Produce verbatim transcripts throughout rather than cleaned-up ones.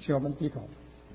请我们低头。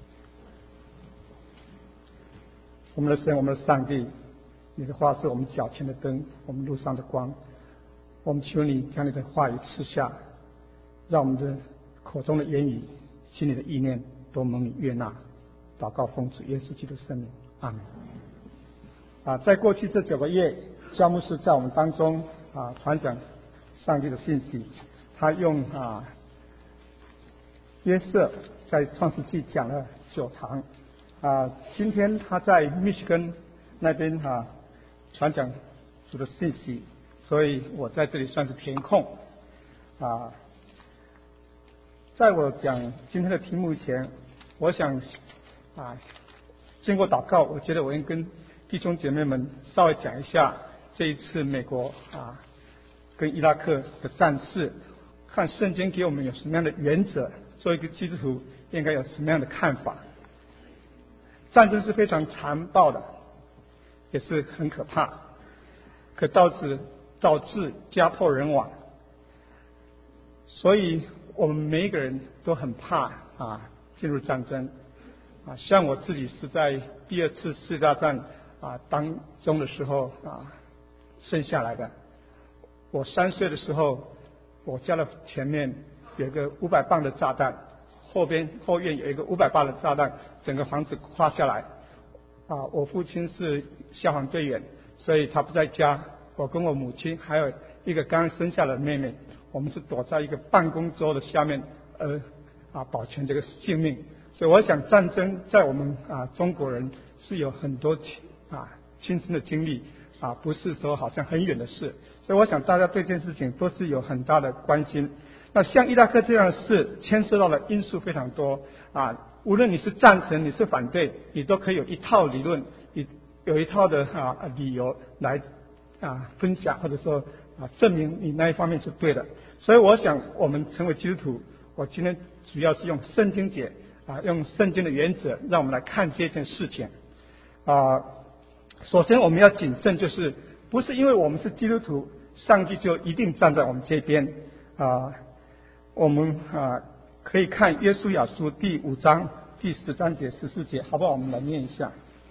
我们的神，我们的上帝，你的话是我们脚前的灯，我们路上的光。我们求你将你的话语赐下，让我们的口中的言语、心里的意念都蒙你悦纳。祷告奉主耶稣基督圣名，阿门。啊，在过去这九个月，教牧师在我们当中啊传讲上帝的信息。他用啊约瑟在创世纪讲了九堂啊，今天他在密歇根那边啊传讲主的信息，所以我在这里算是填空啊。在我讲今天的题目前，我想啊经过祷告，我觉得我应跟弟兄姐妹们稍微讲一下这一次美国啊跟伊拉克的战事，看圣经给我们有什么样的原则，做一个基督徒应该有什么样的看法。战争是非常残暴的，也是很可怕，可导致导致家破人亡，所以我们每一个人都很怕啊进入战争啊。像我自己是在第二次世界大战啊当中的时候啊生下来的。我三岁的时候，我家的前面有一个五百磅的炸弹，后边后院有一个五百磅的炸弹，整个房子垮下来。啊，我父亲是消防队员，所以他不在家。我跟我母亲还有一个刚生下的妹妹，我们是躲在一个办公桌的下面，呃，啊，保全这个性命。所以我想，战争在我们啊中国人是有很多啊亲身的经历啊，不是说好像很远的事。所以我想大家对这件事情都是有很大的关心。那像伊拉克这样的事，牵涉到的因素非常多啊。无论你是赞成你是反对，你都可以有一套理论，你有一套的啊理由来啊分享，或者说啊证明你那一方面是对的。所以我想我们成为基督徒，我今天主要是用圣经解啊，用圣经的原则，让我们来看这件事情啊。首先我们要谨慎，就是不是因为我们是基督徒，上帝就一定站在我们这边啊。我们啊可以看约书亚书第五章第十三节十四节，好不好？我们来念一下。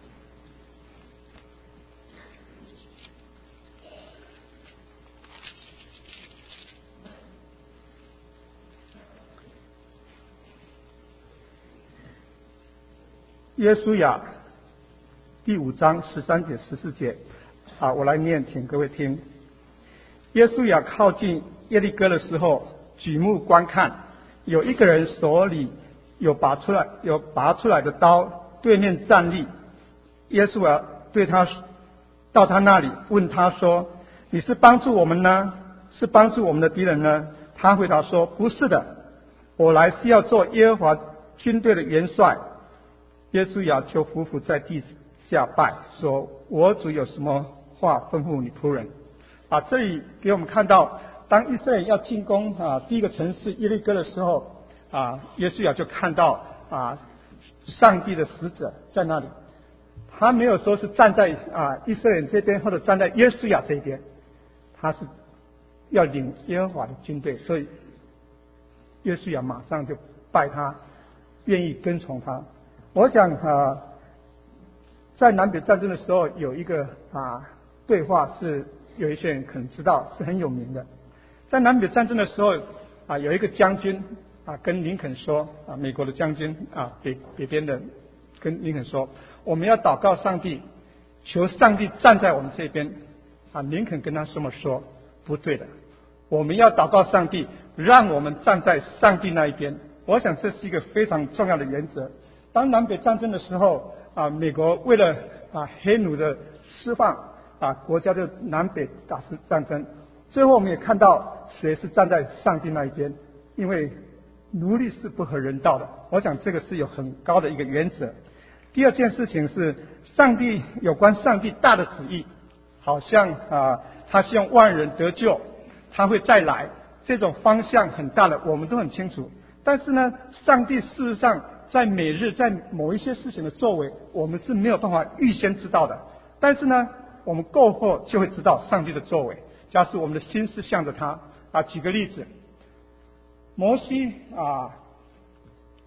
约书亚第五章十三节十四节啊，我来念，请各位听。约书亚靠近耶利哥的时候，举目观看，有一个人手里有拔出来有拔出来的刀，对面站立。约书亚对他到他那里问他说：“你是帮助我们呢，是帮助我们的敌人呢？”他回答说：“不是的，我来是要做耶和华军队的元帅。”约书亚就伏伏在地下拜，说：“我主有什么话吩咐你仆人？”啊，这里给我们看到，当以色列要进攻啊第一个城市耶利哥的时候，啊，约书亚就看到啊上帝的使者在那里。他没有说是站在啊以色列人这边，或者站在约书亚这边，他是要领耶和华的军队，所以约书亚马上就拜他，愿意跟从他。我想啊，在南北战争的时候，有一个啊对话是有一些人可能知道，是很有名的。在南北战争的时候啊，有一个将军啊跟林肯说啊，美国的将军啊北北边的跟林肯说，我们要祷告上帝，求上帝站在我们这边啊。林肯跟他这么说，不对的，我们要祷告上帝，让我们站在上帝那一边。我想这是一个非常重要的原则。当南北战争的时候啊，美国为了啊黑奴的释放啊，国家就南北打是战争。最后我们也看到谁是站在上帝那一边，因为奴隶是不合人道的。我想这个是有很高的一个原则。第二件事情是上帝有关上帝大的旨意，好像啊他希望万人得救，他会再来，这种方向很大的我们都很清楚。但是呢，上帝事实上在每日在某一些事情的作为，我们是没有办法预先知道的。但是呢，我们过后就会知道上帝的作为。假使我们的心是向着他啊，举个例子，摩西啊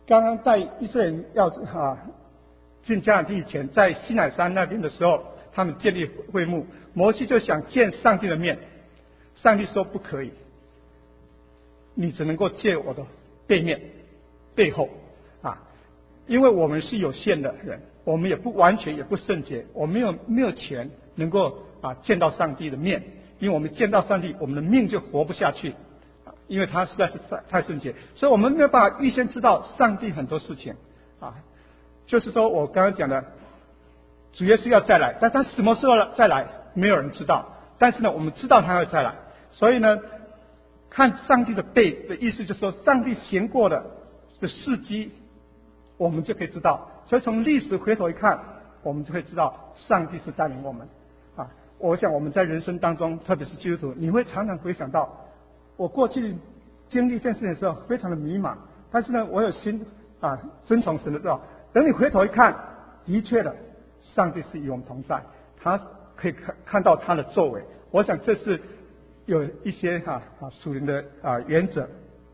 刚刚在以色列人要啊进迦南地以前，在西乃山那边的时候，他们建立会幕，摩西就想见上帝的面，上帝说不可以，你只能够见我的背面、背后啊，因为我们是有限的人，我们也不完全，也不圣洁，我们没有没有钱能够啊见到上帝的面，因为我们见到上帝，我们的命就活不下去。因为他实在是太圣洁，所以我们没有办法预先知道上帝很多事情啊。就是说我刚刚讲的，主耶稣要再来，但他什么时候再来，没有人知道。但是呢，我们知道他要再来，所以呢，看上帝的背的意思，就是说上帝行过的的事迹，我们就可以知道。所以从历史回头一看，我们就会知道上帝是带领我们啊。我想我们在人生当中，特别是基督徒，你会常常回想到。我过去经历这件事情的时候，非常的迷茫，但是呢，我有心啊遵从神的道。等你回头一看，的确的，上帝是与我们同在，他可以看看到他的作为。我想这是有一些哈啊属灵的啊原则。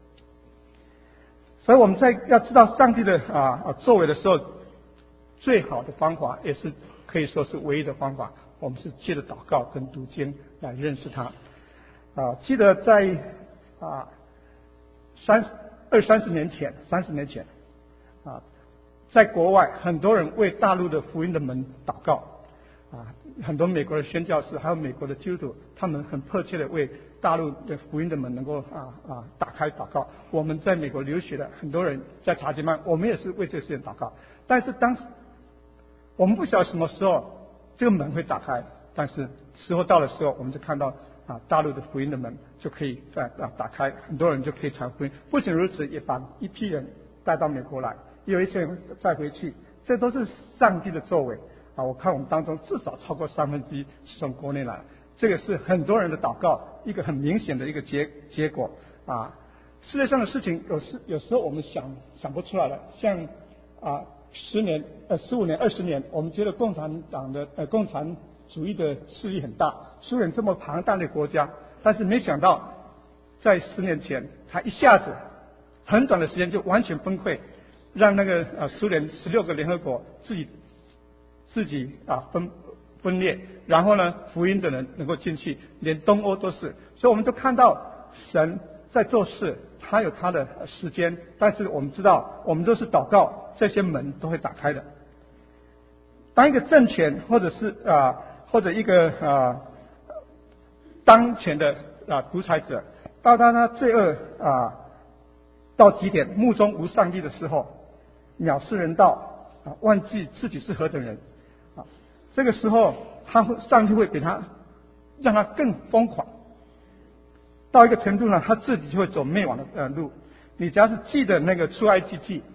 所以我们在要知道上帝的啊啊作为的时候，最好的方法也是可以说是唯一的方法，我们是借着祷告跟读经来认识他。啊，记得在啊三二三十年前，三十年前啊，在国外很多人为大陆的福音的门祷告啊，很多美国的宣教士还有美国的基督徒，他们很迫切的为大陆的福音的门能够啊啊打开祷告。我们在美国留学的很多人在查经班，我们也是为这个事情祷告。但是当我们不晓得什么时候这个门会打开，但是时候到的时候，我们就看到。啊，大陆的福音的门就可以在啊打开，很多人就可以传福音。不仅如此，也把一批人带到美国来，也有一些人再回去，这都是上帝的作为啊！我看我们当中至少超过三分之一是从国内来，这个是很多人的祷告一个很明显的一个结结果啊！世界上的事情有时有时候我们想想不出来了，像啊十年呃十五年二十年，我们觉得共产党的呃共产主义的势力很大，苏联这么庞大的国家，但是没想到在十年前，他一下子很短的时间就完全崩溃，让那个呃苏联十六个联合国自己自己啊分分裂，然后呢福音的人能够进去，连东欧都是，所以我们都看到神在做事，他有他的时间，但是我们知道我们都是祷告，这些门都会打开的。当一个政权或者是啊。或者一个啊当前的啊独裁者，到他他罪恶啊到极点，目中无上帝的时候，藐视人道啊，忘记自己是何等人啊，这个时候他会上帝会给他让他更疯狂，到一个程度呢，他自己就会走灭亡的呃路。你只要是记得那个出埃及记，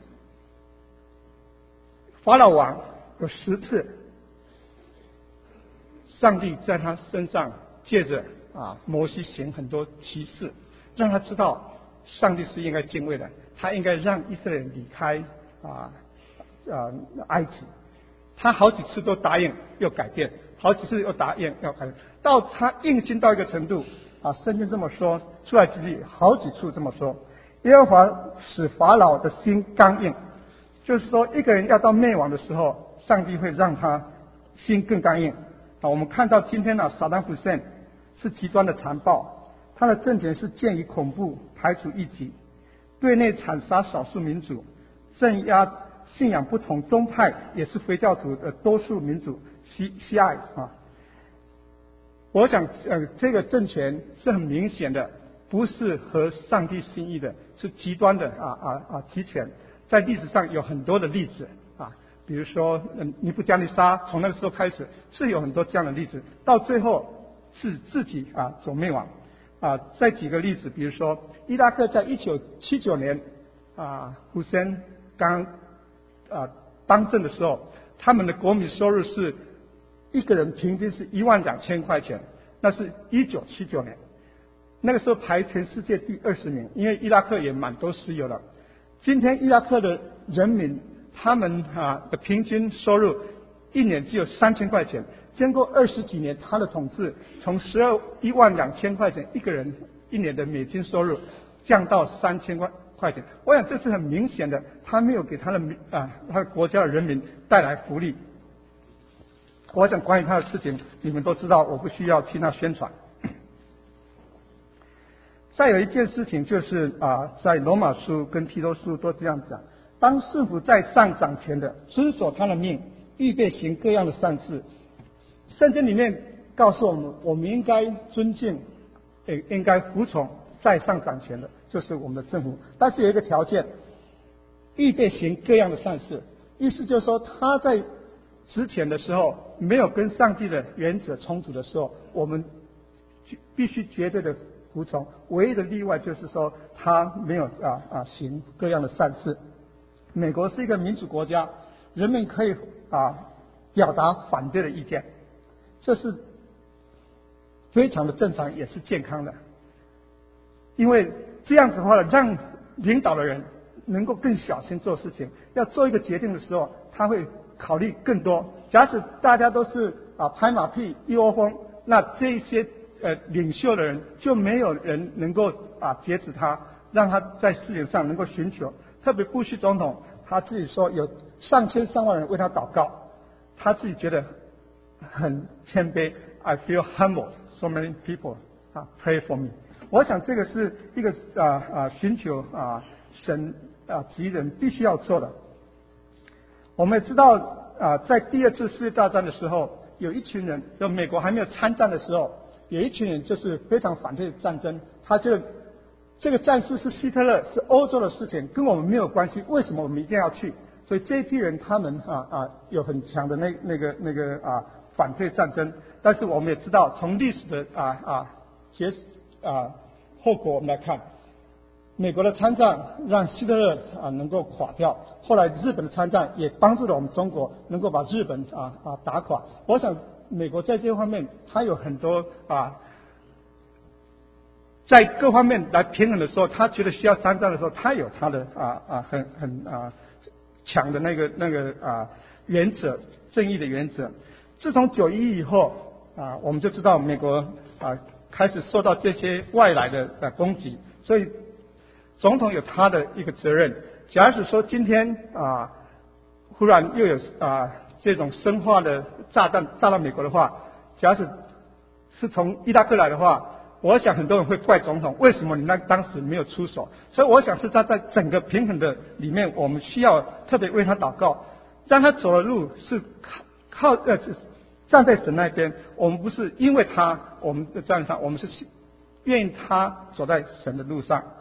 法老王有十次。上帝在他身上借着啊摩西行很多奇事，让他知道上帝是应该敬畏的，他应该让以色列人离开啊啊埃及。他好几次都答应又改变，好几次又答应要改变，到他硬心到一个程度啊，圣经这么说，出来之地好几处这么说，耶和华使法老的心刚硬，就是说一个人要到灭亡的时候，上帝会让他心更刚硬。啊，我们看到今天呢，萨达姆胡塞是极端的残暴，他的政权是建于恐怖，排除异己，对内惨杀少数民族，镇压信仰不同宗派，也是回教徒的多数民族西西爱啊。我想，呃，这个政权是很明显的，不是合上帝心意的，是极端的啊啊啊集权，在历史上有很多的例子啊。比如说，嗯，尼布加尼撒从那个时候开始是有很多这样的例子，到最后是自己啊走灭亡啊。再举个例子，比如说伊拉克在一九七九年啊，胡森刚啊当政的时候，他们的国民收入是一个人平均是一万两千块钱，那是一九七九年，那个时候排全世界第二十名，因为伊拉克也蛮多石油的。今天伊拉克的人民。他们啊的平均收入一年只有三千块钱，经过二十几年他的统治，从十二一万两千块钱一个人一年的美金收入，降到三千块块钱。我想这是很明显的，他没有给他的啊他的国家的人民带来福利。我想关于他的事情，你们都知道，我不需要替他宣传。再有一件事情就是啊，在罗马书跟提多书都这样讲：当顺服在上掌权的，遵守他的命，预备行各样的善事。圣经里面告诉我们，我们应该尊敬，也应该服从在上掌权的，就是我们的政府。但是有一个条件，预备行各样的善事，意思就是说他在之前的时候没有跟上帝的原则冲突的时候，我们必须绝对的服从。唯一的例外就是说他没有啊啊行各样的善事。美国是一个民主国家，人们可以啊表达反对的意见，这是非常的正常，也是健康的。因为这样子的话，让领导的人能够更小心做事情，要做一个决定的时候，他会考虑更多。假使大家都是啊拍马屁一窝蜂，那这些呃领袖的人就没有人能够啊节制他，让他在事情上能够寻求。特别布希总统他自己说，有上千上万人为他祷告，他自己觉得很谦卑。I feel humble. So many people 啊 pray for me. 我想这个是一个啊啊寻求啊神啊旨意人必须要做的。我们也知道啊，在第二次世界大战的时候，有一群人，就美国还没有参战的时候，有一群人就是非常反对战争。他就这个战事是希特勒，是欧洲的事情，跟我们没有关系，为什么我们一定要去？所以这一批人他们啊啊有很强的那那个那个啊反对战争。但是我们也知道，从历史的啊啊结啊后果我们来看，美国的参战让希特勒啊能够垮掉，后来日本的参战也帮助了我们中国能够把日本啊啊打垮。我想美国在这方面它有很多啊。在各方面来平衡的时候，他觉得需要参战的时候，他有他的啊啊很很啊强的那个那个啊原则，正义的原则。自从九一以后啊，我们就知道美国啊开始受到这些外来的呃攻击，所以总统有他的一个责任。假使说今天啊忽然又有啊这种生化的炸弹炸到美国的话，假使是从伊拉克来的话，我想很多人会怪总统，为什么你那当时没有出手？所以我想是他在整个平衡的里面，我们需要特别为他祷告，让他走的路是靠靠呃站在神那边。我们不是因为他我们的站上，我们是愿意他走在神的路上。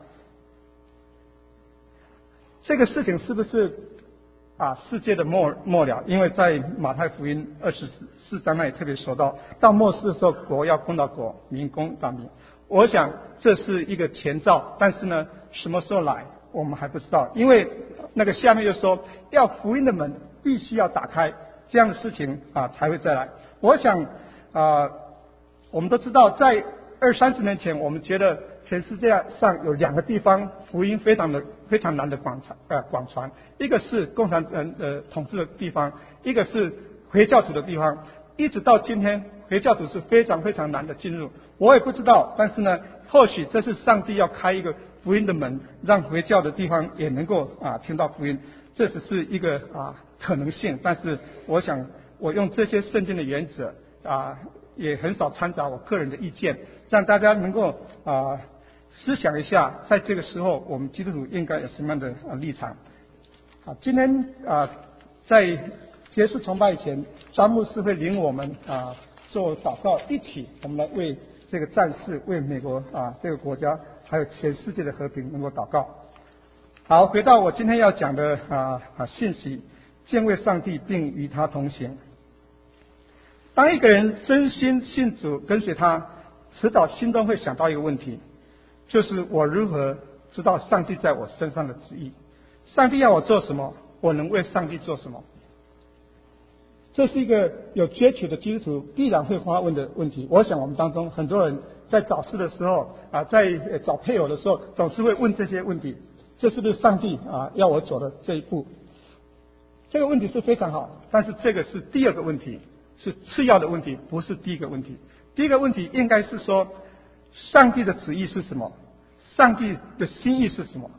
这个事情是不是啊世界的末末了？因为在马太福音二十四章那里特别说到，到末世的时候，国要攻到国，民攻到民。我想这是一个前兆，但是呢，什么时候来我们还不知道，因为那个下面就说，要福音的门必须要打开，这样的事情啊才会再来。我想啊，我们都知道，在二三十年前，我们觉得全世界上有两个地方福音非常的非常难的广传呃广传，一个是共产党呃统治的地方，一个是回教徒的地方。一直到今天，回教徒是非常非常难的进入。我也不知道，但是呢，或许这是上帝要开一个福音的门，让回教的地方也能够啊听到福音，这只是一个啊可能性。但是我想，我用这些圣经的原则啊，也很少掺杂我个人的意见，让大家能够啊思想一下，在这个时候我们基督徒应该有什么样的啊立场。啊，今天啊在结束崇拜以前，张牧师会领我们啊做祷告，一起我们来为这个战事、为美国啊这个国家还有全世界的和平能够祷告。好，回到我今天要讲的啊啊信息，敬畏上帝并与他同行。当一个人真心信主跟随他，迟早心中会想到一个问题，就是我如何知道上帝在我身上的旨意？上帝要我做什么？我能为上帝做什么？这是一个有追求的基督徒必然会发问的问题。我想我们当中很多人在找事的时候啊，在找配偶的时候，总是会问这些问题：这是不是上帝啊要我走的这一步？这个问题是非常好，但是这个是第二个问题，是次要的问题，不是第一个问题。第一个问题应该是说，上帝的旨意是什么？上帝的心意是什么？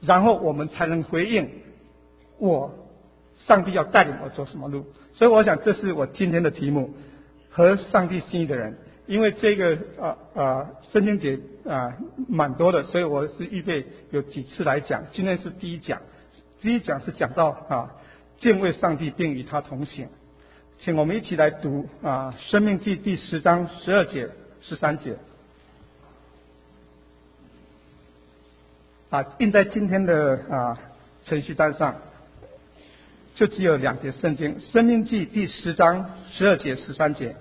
然后我们才能回应我上帝要带领我走什么路。所以我想这是我今天的题目，合上帝心意的人。因为这个啊啊圣经节啊蛮多的，所以我是预备有几次来讲。今天是第一讲，第一讲是讲到啊敬畏上帝并与他同行。请我们一起来读啊申命记第十章十二节十三节啊印在今天的啊程序单上，就只有两节圣经，申命记第十章十二节十三节。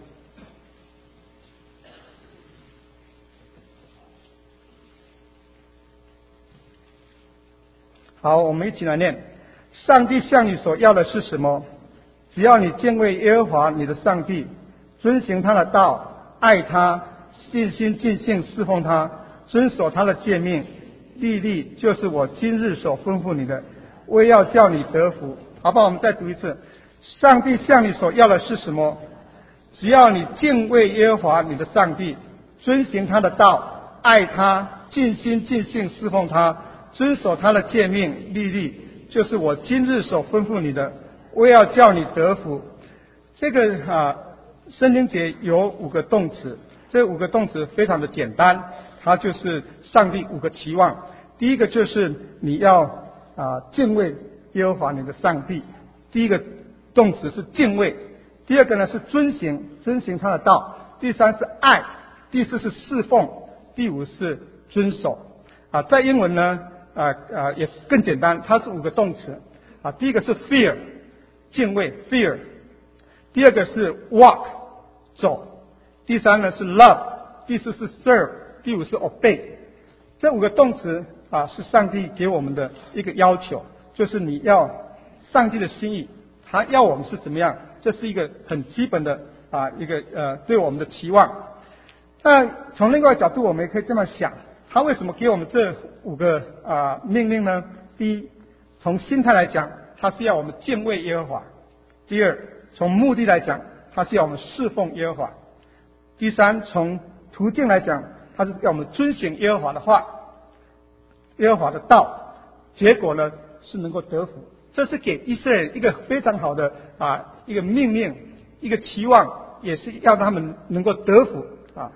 好，我们一起来念。上帝向你所要的是什么？只要你敬畏耶和华你的上帝，遵行他的道，爱他，尽心尽性侍奉他，遵守他的诫命，律例，就是我今日所吩咐你的，为要叫你得福。好不好？我们再读一次。上帝向你所要的是什么？只要你敬畏耶和华你的上帝，遵行他的道，爱他，尽心尽性侍奉他，遵守他的诫命律例，就是我今日所吩咐你的，为要叫你得福。这个啊，圣经节有五个动词，这五个动词非常的简单，它就是上帝五个期望。第一个就是你要啊敬畏耶和华你的上帝，第一个动词是敬畏。第二个呢是遵行，遵行他的道。第三是爱，第四是侍奉，第五是遵守。啊，在英文呢。啊啊，也更简单，它是五个动词啊。第一个是 fear， 敬畏 fear； 第二个是 walk， 走；第三呢是 love； 第四是 serve； 第五是 obey。这五个动词啊，是上帝给我们的一个要求，就是你要上帝的心意，他要我们是怎么样，这是一个很基本的啊一个呃对我们的期望。那从另外一个角度，我们也可以这么想。他为什么给我们这五个啊、呃、命令呢？第一，从心态来讲，他是要我们敬畏耶和华；第二，从目的来讲，他是要我们侍奉耶和华；第三，从途径来讲，他是要我们遵行耶和华的话、耶和华的道。结果呢，是能够得福。这是给以色列人一个非常好的啊一个命令，一个期望，也是要他们能够得福啊。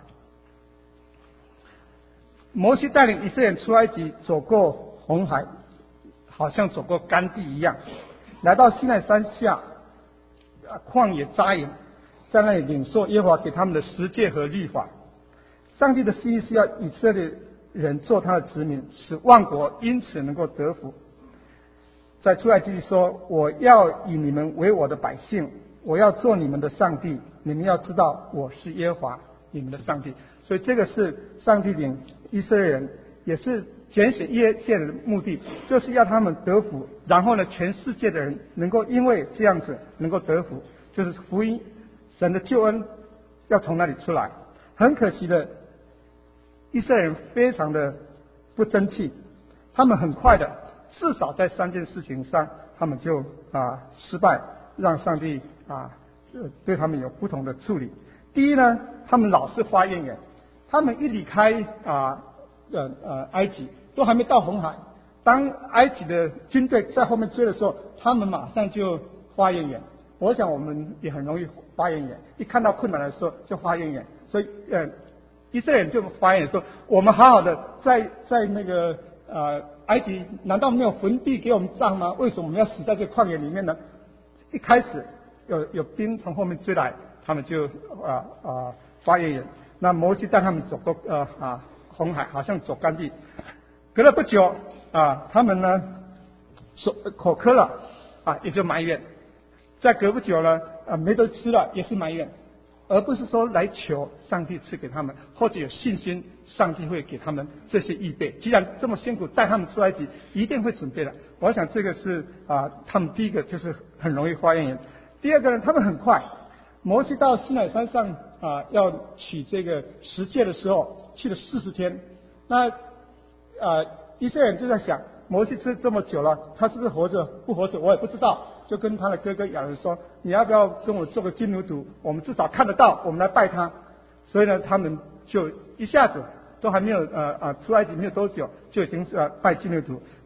摩西带领以色列人出埃及，走过红海，好像走过干地一样，来到西奈山下旷野扎营，在那里领受耶和华给他们的十诫和律法。上帝的心意是要以色列人做他的子民，使万国因此能够得福。在出埃及记说：“我要以你们为我的百姓，我要做你们的上帝，你们要知道我是耶和华你们的上帝。”所以这个是上帝领以色列人，也是拣选以色列人的目的，就是要他们得福。然后呢，全世界的人能够因为这样子能够得福，就是福音神的救恩要从那里出来。很可惜的，以色列人非常的不争气，他们很快的，至少在三件事情上，他们就啊失败，让上帝啊对他们有不同的处理。第一呢，他们老是发怨言。他们一离开啊呃呃埃及，都还没到红海，当埃及的军队在后面追的时候，他们马上就发怨言。我想我们也很容易发怨言，一看到困难的时候就发怨言。所以呃，以色列人就发言说：我们好好的在在那个呃埃及，难道没有坟地给我们葬吗？为什么我们要死在这旷野里面呢？一开始有有兵从后面追来，他们就啊啊发怨言。那摩西带他们走过呃啊红海，好像走干地。隔了不久啊，他们呢口口渴了啊，也就埋怨。再隔不久了啊，没得吃了，也是埋怨，而不是说来求上帝赐给他们，或者有信心上帝会给他们这些预备。既然这么辛苦带他们出埃及，一定会准备的。我想这个是啊，他们第一个就是很容易发怨言。第二个呢，他们很快。摩西到西奈山上啊，要取这个十诫的时候，去了四十天。那啊，以色列人就在想，摩西吃这么久了，他是不是活着？不活着我也不知道。就跟他的哥哥亚伦说：“你要不要跟我做个金牛犊？我们至少看得到，我们来拜他。”所以呢，他们就一下子都还没有呃啊出埃及没有多久，就已经呃拜金牛犊。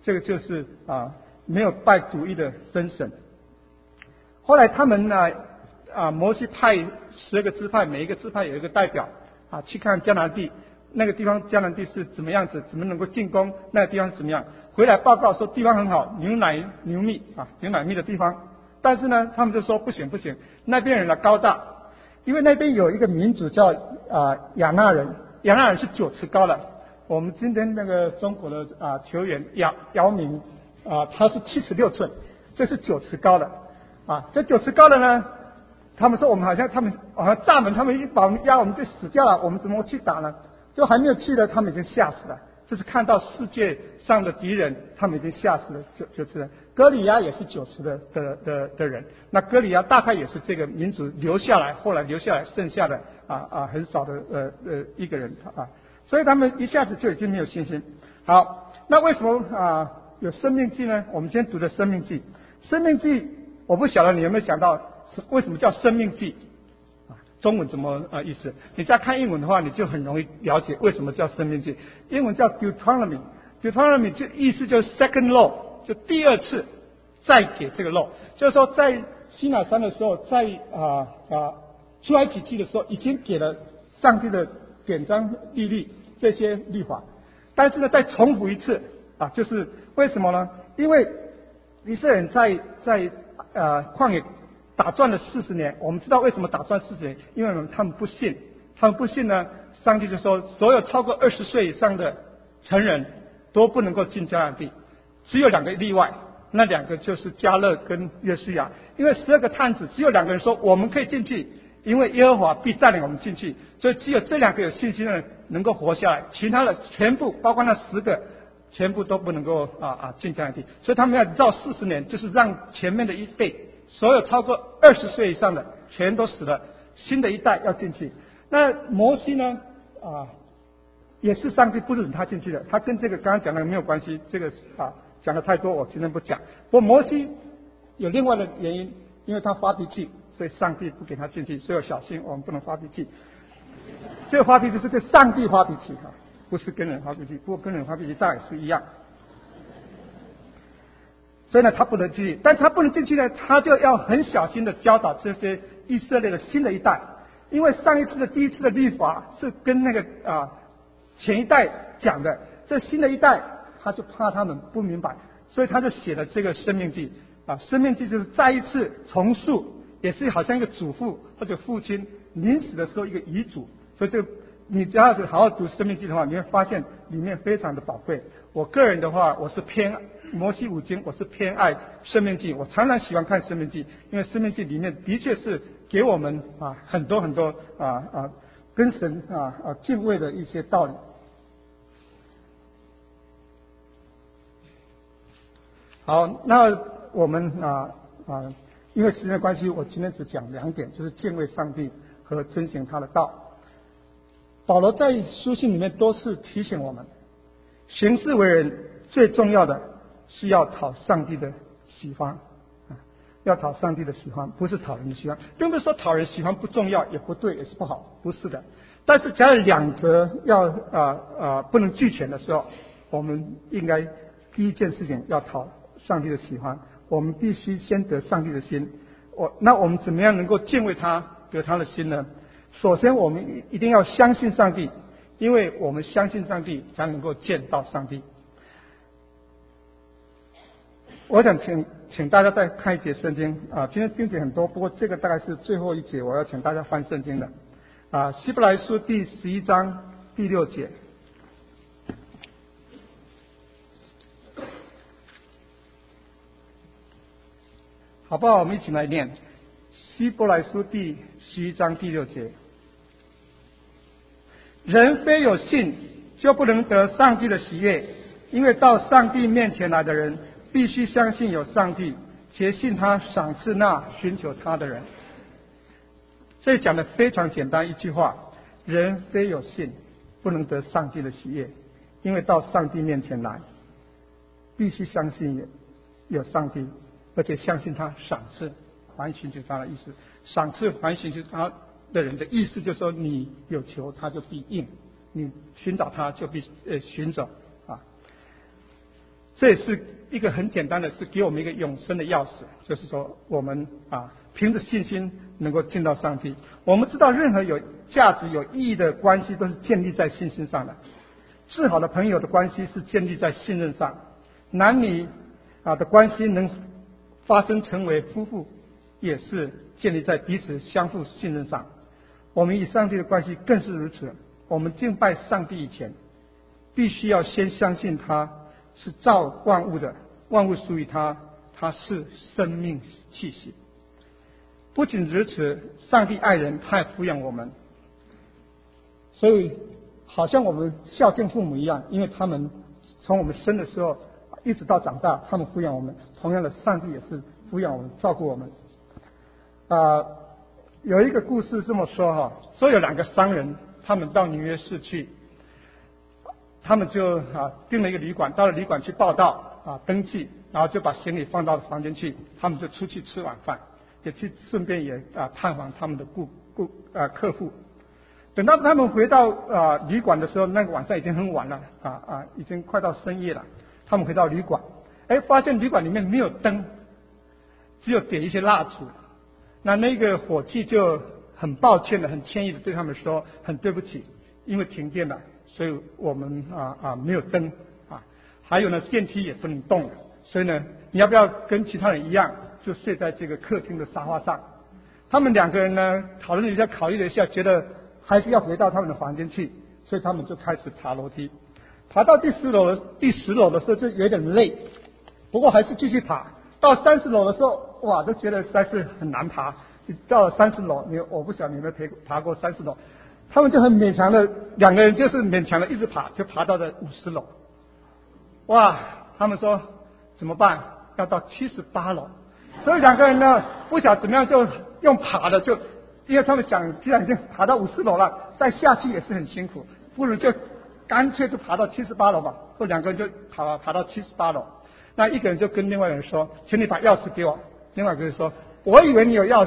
这个就是啊没有拜主义的真神。后来他们呢啊摩西派十二个支派，每一个支派有一个代表啊去看迦南地，那个地方迦南地是怎么样子，怎么能够进攻，那个地方是怎么样，回来报告说地方很好，牛奶牛蜜啊牛奶蜜的地方。但是呢他们就说不行不行，那边人呢高大，因为那边有一个民族叫啊亚纳人，亚纳人是九尺高的。我们今天那个中国的啊球员姚姚明啊他是七十六寸，这是九尺高的啊，这九尺高的呢，他们说我们好像他们好像蚱蜢，他们一把我们压我们就死掉了，我们怎么去打呢？就还没有去的他们已经吓死了，就是看到世界上的敌人，他们已经吓死了九九尺人。歌利亚也是九尺的的的的人，那歌利亚大概也是这个民族留下来，后来留下来剩下的啊啊很少的呃呃一个人啊，所以他们一下子就已经没有信心。好，那为什么啊有生命记呢？我们今天读的生命记，生命记我不晓得你有没有想到为什么叫生命记啊？中文怎么啊意思？你再看英文的话，你就很容易了解为什么叫生命记。英文叫 Deuteronomy，Deuteronomy 就意思就是 second law， 就第二次再给这个 law， 就是说在西乃山的时候，在啊啊出埃及记的时候，已经给了上帝的典章律例这些律法，但是呢再重复一次啊，就是为什么呢？因为以色列人在在呃旷野打转了四十年，我们知道为什么打转四十年，因为他们不信，他们不信呢，上帝就说所有超过二十岁以上的成人都不能够进迦南地，只有两个例外，那两个就是迦勒跟约书亚，因为十二个探子只有两个人说我们可以进去，因为耶和华必带领我们进去，所以只有这两个有信心的人能够活下来，其他的全部包括那十个全部都不能够啊啊进迦南地，所以他们要绕四十年，就是让前面的一辈所有超过二十岁以上的全都死了，新的一代要进去。那摩西呢啊也是上帝不准他进去的，他跟这个刚刚讲的没有关系，这个啊讲的太多我今天不讲。不过摩西有另外的原因，因为他发脾气，所以上帝不给他进去，所以要小心我们不能发脾气。这个发脾气是对上帝发脾气哈，不是跟人发脾气，不过跟人发脾气当然是一样。所以呢他不能进去，但他不能进去呢，他就要很小心的教导这些以色列的新的一代，因为上一次的第一次的律法是跟那个啊前一代讲的，这新的一代他就怕他们不明白，所以他就写了这个生命记啊，生命记就是再一次重述，也是好像一个祖父或者父亲临死的时候一个遗嘱，所以这个你只要是好好读生命记的话，你会发现里面非常的宝贵。我个人的话，我是偏摩西五经，我是偏爱生命记，我常常喜欢看生命记，因为生命记里面的确是给我们啊很多很多啊啊跟神啊啊敬畏的一些道理。好，那我们啊啊因为时间的关系，我今天只讲两点，就是敬畏上帝和遵行他的道。保罗在书信里面都是提醒我们，行事为人最重要的是要讨上帝的喜欢啊，要讨上帝的喜欢，不是讨人的喜欢。并不是说讨人喜欢不重要，也不对，也是不好，不是的。但是假如两者要啊啊不能俱全的时候，我们应该第一件事情要讨上帝的喜欢，我们必须先得上帝的心。我那我们怎么样能够敬畏他，得他的心呢？首先我们一定要相信上帝，因为我们相信上帝才能够见到上帝。我想请请大家再看一节圣经啊，今天经节很多，不过这个大概是最后一节，我要请大家翻圣经的啊，希伯来书第十一章第六节。好不好？我们一起来念希伯来书第十一章第六节。人非有信，就不能得上帝的喜悦，因为到上帝面前来的人，必须相信有上帝，且信他赏赐那寻求他的人。这讲的非常简单一句话，人非有信，不能得上帝的喜悦，因为到上帝面前来，必须相信有有上帝，而且相信他赏赐还寻求他的意思。赏赐还寻求他的人的意思就是说，你有求他就必应，你寻找他就必呃寻找啊。 这也是一个很简单的，是给我们一个永生的钥匙，就是说我们啊凭着信心能够进到上帝。我们知道任何有价值有意义的关系都是建立在信心上的，至好的朋友的关系是建立在信任上，男女啊的关系能发生成为夫妇也是建立在彼此相互信任上。我们与上帝的关系更是如此。我们敬拜上帝以前，必须要先相信他是造万物的，万物属于他，他是生命气息。不仅如此，上帝爱人，他也抚养我们，所以好像我们孝敬父母一样，因为他们从我们生的时候一直到长大，他们抚养我们。同样的，上帝也是抚养我们，照顾我们。啊、呃，有一个故事这么说哈，说有两个商人，他们到纽约市去，他们就啊订了一个旅馆，到了旅馆去报到啊登记，然后就把行李放到房间去，他们就出去吃晚饭，也去顺便也啊探访他们的顾顾啊客户。等到他们回到啊旅馆的时候，那个晚上已经很晚了啊啊，已经快到深夜了。他们回到旅馆，哎，发现旅馆里面没有灯，只有点一些蜡烛。那那个伙计就很抱歉的、很歉意的对他们说：“很对不起，因为停电了，所以我们啊啊没有灯啊。还有呢，电梯也不能动了，所以呢，你要不要跟其他人一样，就睡在这个客厅的沙发上？”他们两个人呢，讨论了一下，考虑了一下，觉得还是要回到他们的房间去，所以他们就开始爬楼梯。爬到第十楼第十楼的时候就有点累，不过还是继续爬。到三十楼的时候，哇，都觉得实在是很难爬。到了三十楼，你我不晓得你们爬爬过三十楼，他们就很勉强的，两个人就是勉强的一直爬，就爬到了五十楼。哇，他们说怎么办？要到七十八楼。所以两个人呢，不晓得怎么样就用爬的，就因为他们想，既然已经爬到五十楼了，再下去也是很辛苦，不如就干脆就爬到七十八楼吧。所以两个人就爬爬到七十八楼。那一个人就跟另外一个人说：“请你把钥匙给我。”另外一个人说：“我以为你有钥匙。”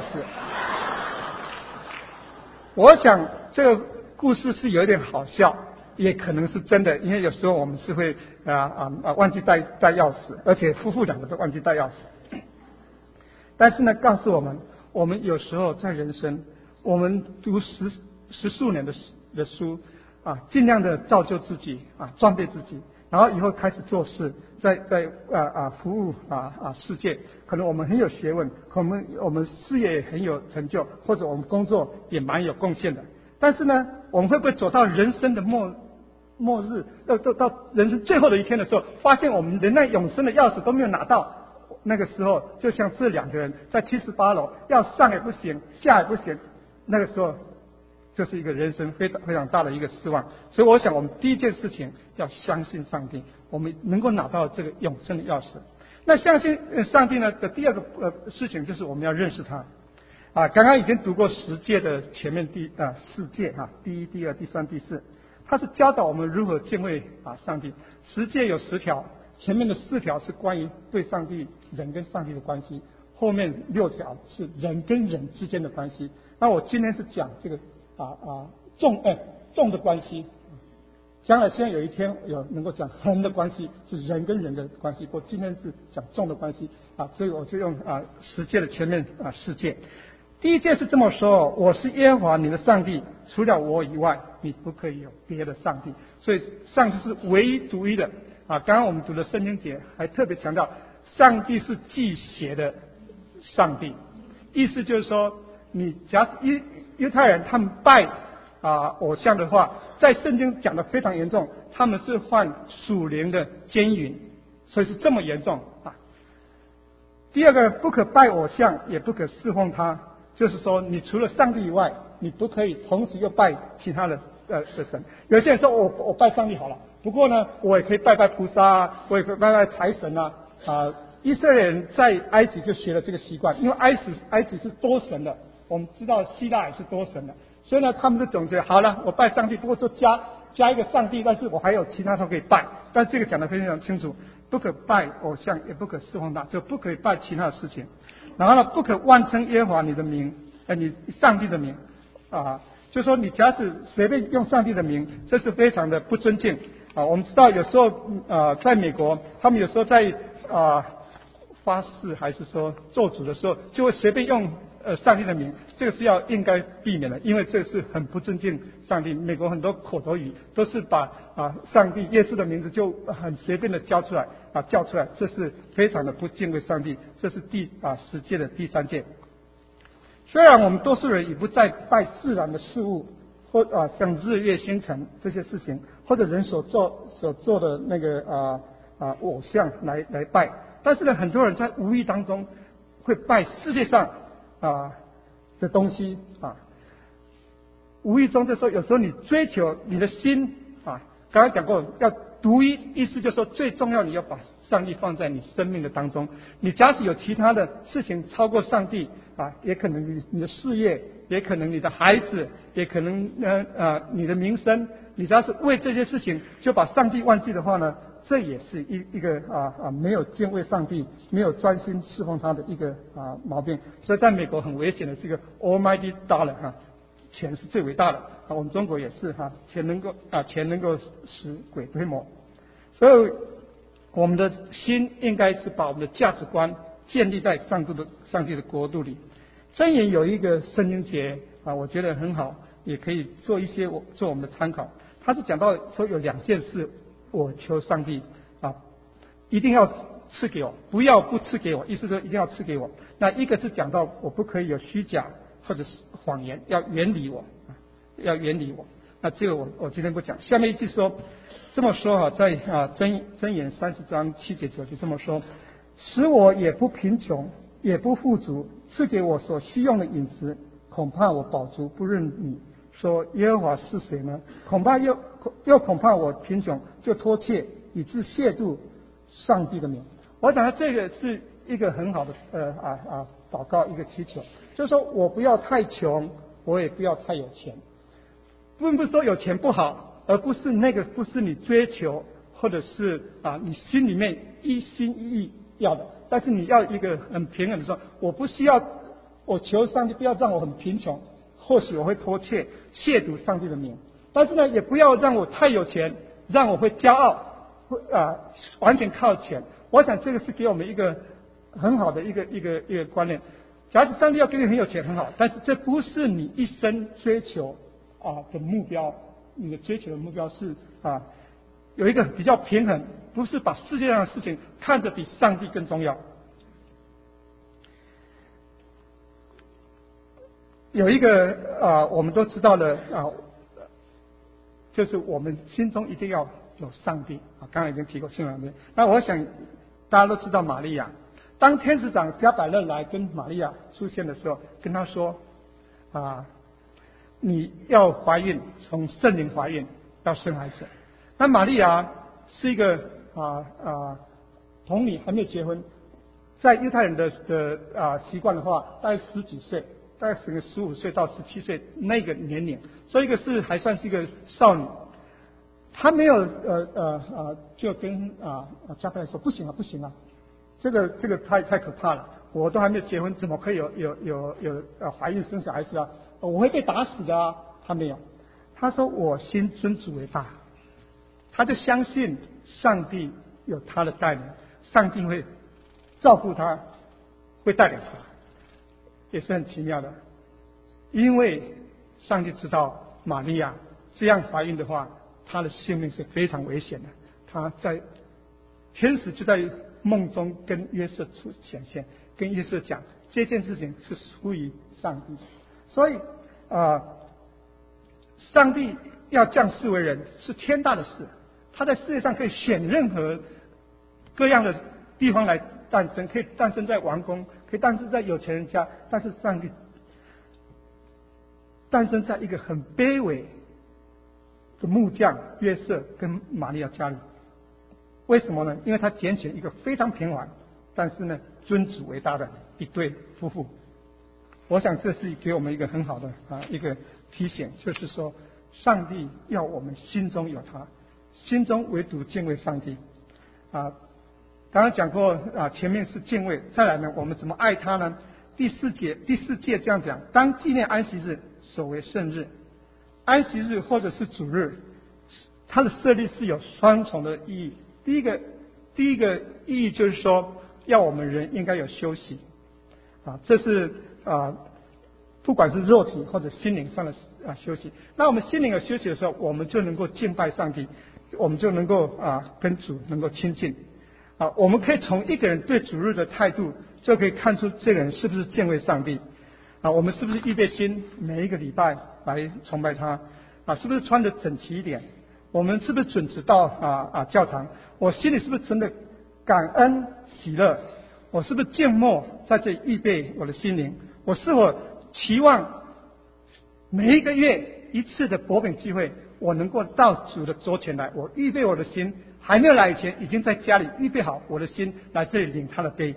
我想这个故事是有点好笑，也可能是真的，因为有时候我们是会啊啊啊忘记带带钥匙，而且夫妇两个都忘记带钥匙。但是呢，告诉我们，我们有时候在人生，我们读十十数年的的书啊，尽量的造就自己啊，装备自己。然后以后开始做事，在在啊啊服务啊啊世界，可能我们很有学问，可能我们事业也很有成就，或者我们工作也蛮有贡献的。但是呢，我们会不会走到人生的末末日，到到到人生最后的一天的时候，发现我们连那永生的钥匙都没有拿到？那个时候，就像这两个人在七十八楼，要上也不行，下也不行，那个时候。这是一个人生非常非常大的一个失望，所以我想我们第一件事情要相信上帝，我们能够拿到这个永生的钥匙。那相信上帝呢的第二个呃事情就是我们要认识他。啊，刚刚已经读过十诫的前面第啊四诫哈，第一、第二、第三、第四，它是教导我们如何敬畏啊上帝。十诫有十条，前面的四条是关于对上帝人跟上帝的关系，后面六条是人跟人之间的关系。那我今天是讲这个。啊啊，众哎众的关系，将来希望有一天有能够讲横的关系，是人跟人的关系。我今天是讲众的关系啊，所以我就用啊十诫的前面啊四诫。第一诫是这么说：我是耶和华你的上帝，除了我以外，你不可以有别的上帝。所以上帝是唯一独一的啊。刚刚我们读的圣经节还特别强调，上帝是忌邪的上帝，意思就是说，你假使一。犹太人他们拜啊偶像的话，在圣经讲的非常严重，他们是犯属灵的奸淫，所以是这么严重啊。第二个，不可拜偶像，也不可侍奉他，就是说，你除了上帝以外，你不可以同时又拜其他的呃的神。有些人说我我拜上帝好了，不过呢，我也可以拜拜菩萨啊，我也可以拜拜财神啊啊。以色列人在埃及就学了这个习惯，因为埃及埃及是多神的。我们知道希腊也是多神的，所以呢，他们就总觉得好了，我拜上帝，不过就加加一个上帝，但是我还有其他都可以拜。但这个讲得非常清楚，不可拜偶像，也不可侍奉他，就不可以拜其他的事情。然后呢，不可妄称耶和华你的名，呃，你上帝的名啊，就说你假使随便用上帝的名，这是非常的不尊敬啊，我们知道有时候呃，在美国，他们有时候在啊发誓还是说咒诅的时候，就会随便用呃上帝的名，这个是要应该避免的，因为这是很不尊敬上帝。美国很多口头语都是把啊上帝耶稣的名字就很随便的叫出来啊叫出来，这是非常的不敬畏上帝。这是第啊十诫的第三诫。虽然我们多数人已不再拜自然的事物，或啊像日月星辰这些事情，或者人所做所做的那个啊啊偶像来来拜，但是呢，很多人在无意当中会拜世界上啊的东西啊。无意中的时候，有时候你追求你的心啊，刚才讲过要独一，意思就是说最重要你要把上帝放在你生命的当中。你假使有其他的事情超过上帝啊，也可能你你的事业，也可能你的孩子，也可能呢啊你的名声，你只要是为这些事情就把上帝忘记的话呢，这也是一一个啊啊没有敬畏上帝，没有专心侍奉他的一个啊毛病。所以在美国很危险的这个 Almighty Dollar 哈、啊，钱是最伟大的啊，我们中国也是哈、啊，钱能够啊钱能够使鬼推磨，所以我们的心应该是把我们的价值观建立在上帝的上帝的国度里。箴言有一个圣经节啊，我觉得很好，也可以做一些我做我们的参考。他是讲到说有两件事，我求上帝啊，一定要赐给我，不要不赐给我，意思说一定要赐给我。那一个是讲到我不可以有虚假或者是谎言，要远离我，要远离我。那这个我我今天不讲。下面一句说这么说哈，在啊箴箴言三十章七节九节这么说：使我也不贫穷，也不富足，赐给我所需用的饮食，恐怕我饱足不认你。说耶和华是谁呢？恐怕又又恐怕我贫穷，就脱怯，以致亵渎上帝的名。我想这个是一个很好的呃啊啊祷告，一个祈求，就是说我不要太穷，我也不要太有钱。并不是说有钱不好，而不是那个不是你追求或者是啊你心里面一心一意要的，但是你要一个很平衡的说，我不需要，我求上帝不要让我很贫穷，或许我会脱怯亵渎上帝的名，但是呢也不要让我太有钱，让我会骄傲，会啊完全靠钱。我想这个是给我们一个很好的一个一个一个观念。假使上帝要给你很有钱很好，但是这不是你一生追求啊的目标，你的追求的目标是啊有一个比较平衡，不是把世界上的事情看着比上帝更重要。有一个啊我们都知道的啊，就是我们心中一定要有上帝啊，刚才已经提过信仰的。那我想大家都知道玛利亚，当天使长加百勒来跟玛利亚出现的时候，跟她说啊你要怀孕，从圣灵怀孕，要生孩子。那玛利亚是一个啊啊童女，还没有结婚，在犹太人的的啊习惯的话，大概十几岁，大概是十五岁到十七岁那个年龄，所以一个是还算是一个少女。她没有呃呃呃就跟啊加百勒说不行啊不行啊，这个这个太太可怕了，我都还没有结婚，怎么可以有有有有呃怀孕生小孩子啊？我会被打死的啊！他没有，他说我心尊主为大，他就相信上帝有他的带领，上帝会照顾他，会带领他，也是很奇妙的。因为上帝知道玛利亚这样怀孕的话，她的性命是非常危险的。她在天使就在梦中跟约瑟出显现，跟约瑟讲这件事情是属于上帝的。所以啊、呃，上帝要降世为人是天大的事，他在世界上可以选任何各样的地方来诞生，可以诞生在王宫，可以诞生在有钱人家，但是上帝诞生在一个很卑微的木匠约瑟跟玛利亚家里。为什么呢？因为他拣选一个非常平凡，但是呢尊主为大的一对夫妇。我想这是给我们一个很好的啊一个提醒，就是说上帝要我们心中有他，心中唯独敬畏上帝啊。刚刚讲过啊，前面是敬畏，再来呢我们怎么爱他呢？第四节第四诫这样讲：当纪念安息日，守为圣日。安息日或者是主日， 它的设立是有双重的意义。第一个，第一个意义就是说，要我们人应该有休息，啊，这是啊，不管是肉体或者心灵上的啊休息。那我们心灵有休息的时候，我们就能够敬拜上帝，我们就能够啊跟主能够亲近。啊，我们可以从一个人对主日的态度，就可以看出这个人是不是敬畏上帝。啊，我们是不是预备心每一个礼拜来崇拜他？啊，是不是穿得整齐一点？我们是不是准时到啊啊教堂？我心里是不是真的感恩喜乐？我是不是静默在这里预备我的心灵？我是否期望每一个月一次的薄饼聚会，我能够到主的桌前来？我预备我的心，还没有来以前，已经在家里预备好我的心，来这里领他的杯。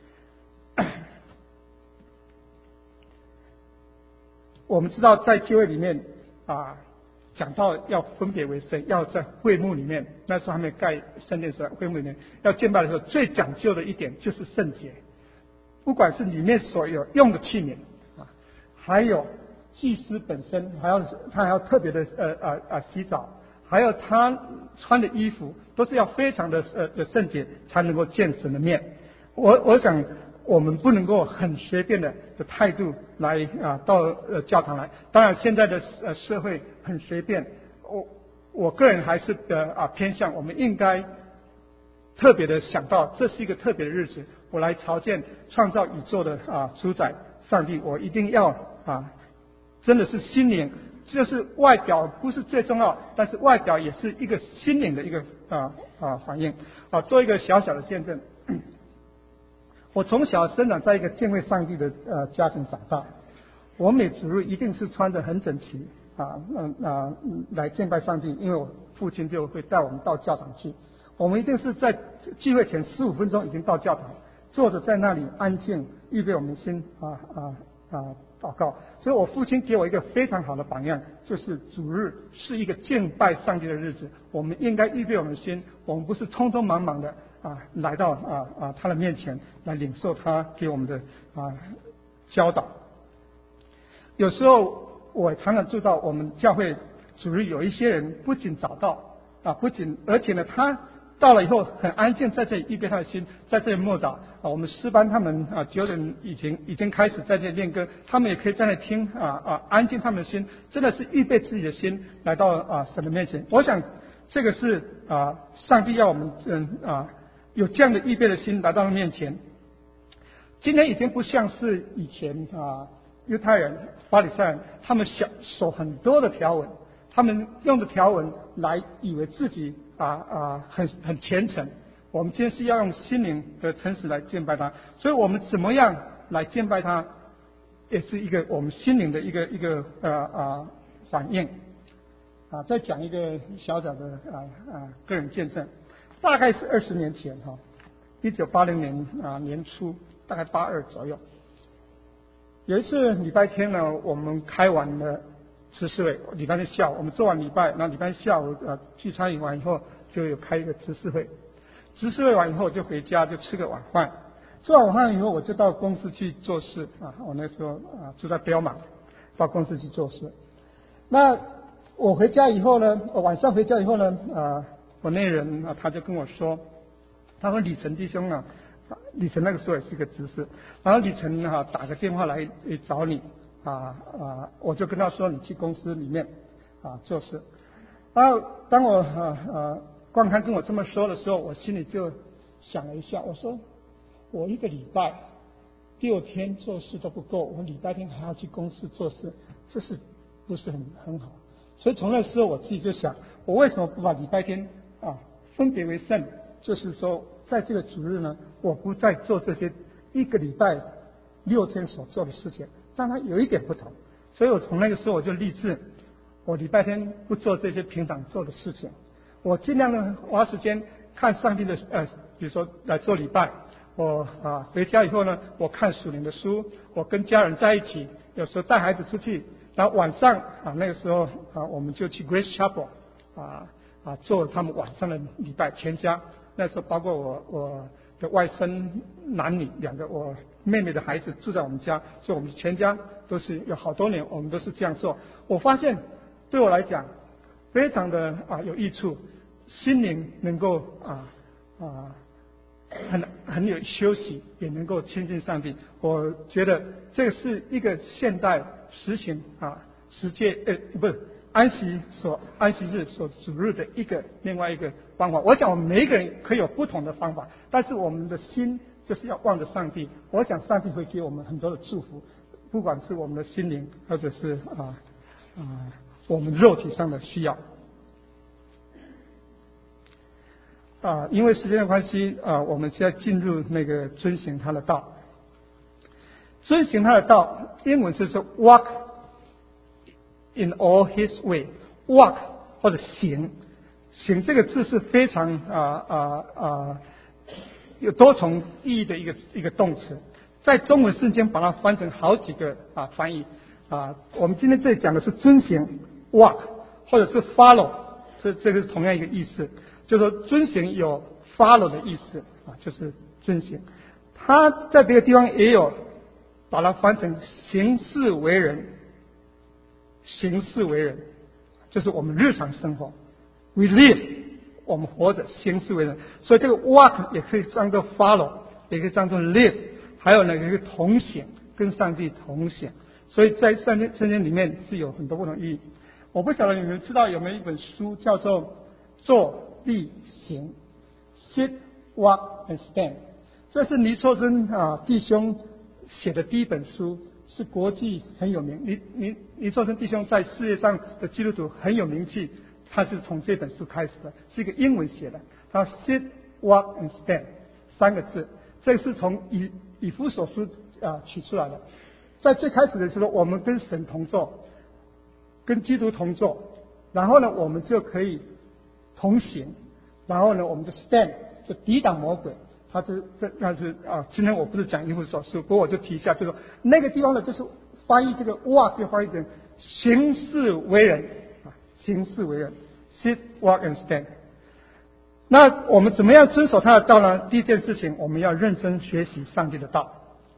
我们知道在教会里面啊，讲到要分别为圣，要在会幕里面，那时候还没盖圣殿时，会幕里面要敬拜的时候，最讲究的一点就是圣洁。不管是里面所有用的器皿啊，还有祭司本身，还要他还要特别的呃呃呃洗澡，还有他穿的衣服，都是要非常的呃的圣洁，才能够见神的面。我我想。我们不能够很随便的的态度来啊到呃教堂来。当然，现在的呃社会很随便，我我个人还是的啊偏向，我们应该特别的想到，这是一个特别的日子，我来朝见创造宇宙的啊主宰上帝，我一定要啊，真的是心灵，就是外表不是最重要，但是外表也是一个心灵的一个啊啊反应啊，做一个小小的见证。我从小生长在一个敬畏上帝的呃家庭长大，我每主日一定是穿得很整齐啊嗯啊来敬拜上帝，因为我父亲就会带我们到教堂去。我们一定是在聚会前十五分钟已经到教堂，坐着在那里安静预备我们心啊啊啊祷告。所以我父亲给我一个非常好的榜样，就是主日是一个敬拜上帝的日子，我们应该预备我们的心，我们不是匆匆忙忙的。啊，来到啊啊他的面前来领受他给我们的啊教导。有时候我常常注意到我们教会主日有一些人不仅早到啊，不仅而且呢，他到了以后很安静，在这里预备他的心，在这里默祷啊。我们诗班他们啊九点已经已经开始在这里练歌，他们也可以在那听啊啊，安静他们的心，真的是预备自己的心来到啊神的面前。我想这个是啊上帝要我们嗯啊。有这样的预备的心来到他面前。今天已经不像是以前啊，犹太人、法利赛人，他们小守很多的条文，他们用的条文来以为自己啊啊很很虔诚。我们今天是要用心灵和诚实来敬拜他，所以我们怎么样来敬拜他，也是一个我们心灵的一个一个呃啊反应。啊，再讲一个小小的啊啊个人见证。大概是二十年前哈，一九八零年啊年初，大概八二左右。有一次礼拜天呢，我们开完了执事会，礼拜天下午我们做完礼拜，然后礼拜天下午呃聚餐饮完以后，就有开一个执事会。执事会完以后就回家就吃个晚饭，吃完晚饭以后我就到公司去做事啊。我那时候啊住在彪马，到公司去做事。那我回家以后呢，晚上回家以后呢啊。我那人啊，他就跟我说，他说李晨弟兄啊，李晨那个时候也是个执事，然后李晨啊打个电话来找你啊啊，我就跟他说你去公司里面啊做事。然后当我啊啊光看跟我这么说的时候，我心里就想了一下，我说我一个礼拜六天做事都不够，我礼拜天还要去公司做事，这是不是很很好？所以从那时候我自己就想，我为什么不把礼拜天啊分别为圣？就是说，在这个主日呢，我不再做这些一个礼拜六天所做的事情，让它有一点不同。所以我从那个时候我就立志，我礼拜天不做这些平常做的事情，我尽量呢花时间看上帝的呃，比如说来做礼拜。我啊回家以后呢，我看属灵的书，我跟家人在一起，有时候带孩子出去。然后晚上啊，那个时候啊，我们就去 Grace Chapel 啊啊做他们晚上的礼拜，全家。那时候包括我我的外甥男女两个，我妹妹的孩子住在我们家，所以我们全家都是有好多年，我们都是这样做。我发现对我来讲， 非常的啊有益处，心灵能够啊啊很很有休息，也能够亲近上帝。我觉得这是一个现代实行啊实践呃不是安息所安息日所主日的一个另外一个方法。我想我们每一个人可以有不同的方法，但是我们的心就是要望着上帝。我想上帝会给我们很多的祝福，不管是我们的心灵，或者是啊啊我们肉体上的需要。啊，因为时间的关系啊，我们现在进入那个遵行他的道。遵行他的道，英文就是 walk in all his way。walk 或者行，行这个字是非常啊啊啊有多重意义的一个一个动词，在中文圣经把它翻成好几个啊翻译啊。我们今天这里讲的是遵行 walk， 或者是 follow， 这这个是同样一个意思。就是说遵行有 follow 的意思啊，就是遵行。他在别的地方也有把它翻成行事为人，行事为人就是我们日常生活 ，we live， 我们活着，行事为人。所以这个 walk 也可以当做 follow， 也可以当做 live， 还有呢，也可以同行，跟上帝同行。所以在圣经圣经里面是有很多不同意义。我不晓得你们知道有没有一本书叫做坐立行 sit walk and stand， 这是倪错生啊弟兄写的第一本书，是国际很有名。倪倪倪错生弟兄在世界上的基督徒很有名气，他是从这本书开始的，是一个英文写的。他 sit walk and stand 三个字，这是从以以弗所书啊取出来的。在最开始的时候，我们跟神同坐，跟基督同坐，然后呢，我们就可以同行，然后呢，我们就 stand 就抵挡魔鬼。他这这那是啊，今天我不是讲以弗所书，不过我就提一下，就是说那个地方呢，就是翻译这个 walk 就翻译成行事为人啊，行事为人 sit walk and stand。那我们怎么样遵守他的道呢？第一件事情，我们要认真学习上帝的道。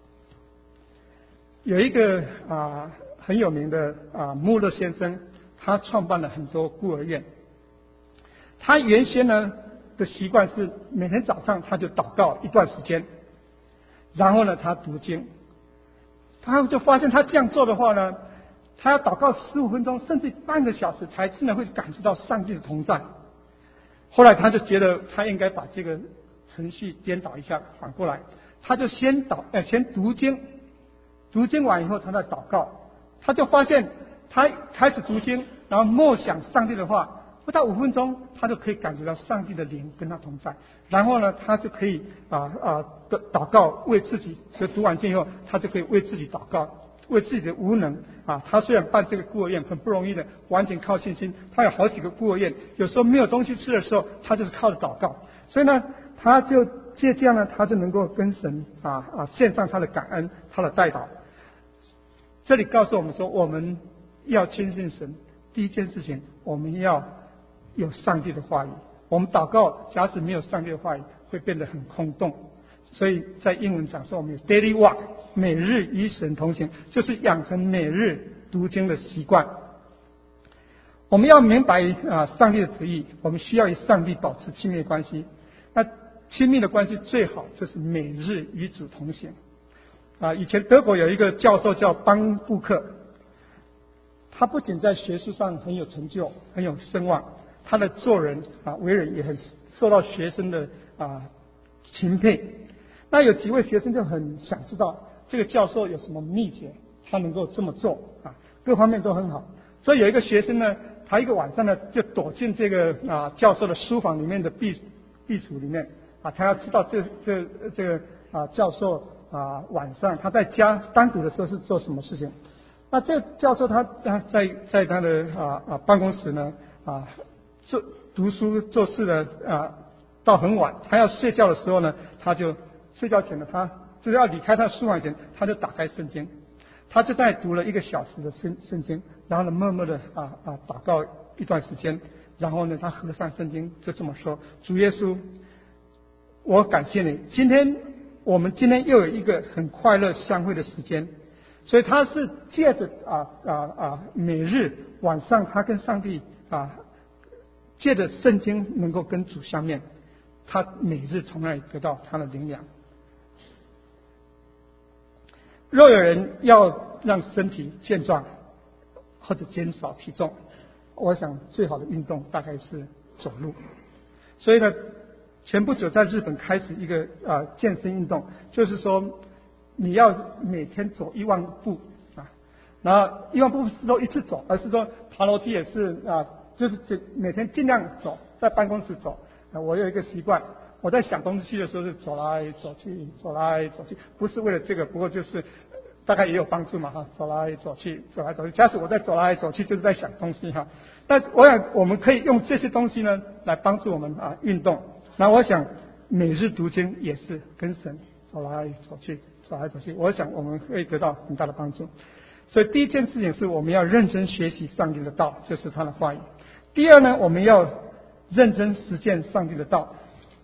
有一个啊很有名的啊穆勒先生，他创办了很多孤儿院。他原先呢的习惯是每天早上他就祷告一段时间，然后呢他读经。他就发现他这样做的话呢，他要祷告十五分钟甚至半个小时才真的会感受到上帝的同在。后来他就觉得他应该把这个程序颠倒一下，反过来，他就先祷呃先读经，读经完以后他再祷告。他就发现他开始读经，然后默想上帝的话，不到五分钟，他就可以感觉到上帝的灵跟他同在。然后呢，他就可以啊啊的祷告，为自己。所以读完经以后，他就可以为自己祷告，为自己的无能啊。他虽然办这个孤儿院很不容易的，完全靠信心。他有好几个孤儿院，有时候没有东西吃的时候，他就是靠着祷告。所以呢，他就借这样呢，他就能够跟神啊啊献上他的感恩，他的代祷。这里告诉我们说，我们要亲近神，第一件事情，我们要有上帝的话语。我们祷告，假使没有上帝的话语，会变得很空洞。所以在英文讲说，我们有 daily walk， 每日与神同行，就是养成每日读经的习惯。我们要明白啊上帝的旨意，我们需要与上帝保持亲密的关系。那亲密的关系最好就是每日与主同行。啊，以前德国有一个教授叫邦布克，他不仅在学术上很有成就，很有声望，他的做人啊为人也很受到学生的啊钦佩。那有几位学生就很想知道这个教授有什么秘诀，他能够这么做啊，各方面都很好。所以有一个学生呢，他一个晚上呢就躲进这个啊教授的书房里面的壁壁橱里面啊，他要知道这这这个啊教授啊晚上他在家单独的时候是做什么事情。那这个教授他他在在他的啊啊办公室呢啊做读书做事呢啊到很晚，他要睡觉的时候呢，他就睡觉前呢，他就是要离开他的书房前，他就打开圣经，他就在读了一个小时的圣圣经，然后呢默默的啊啊祷告一段时间，然后呢他合上圣经就这么说：主耶稣，我感谢你，今天我们今天又有一个很快乐相会的时间。所以他是借着啊啊啊每日晚上他跟上帝啊借着圣经能够跟主相面，他每日从那里得到他的灵粮。若有人要让身体健壮或者减少体重，我想最好的运动大概是走路。所以呢，前不久在日本开始一个啊、呃、健身运动，就是说你要每天走一万步啊，然后一万步不是说一次走，而是说爬楼梯也是啊、呃，就是每天尽量走，在办公室走。啊、我有一个习惯，我在想东西的时候是走来走去，走来走去，不是为了这个，不过就是大概也有帮助嘛哈，走来走去，走来走去。假使我在走来走去，就是在想东西哈。但我想我们可以用这些东西呢，来帮助我们啊运动。那我想每日读经也是跟神走来走去，走来走去。我想我们会得到很大的帮助。所以第一件事情是我们要认真学习上帝的道，就是他的话语。第二呢，我们要认真实践上帝的道。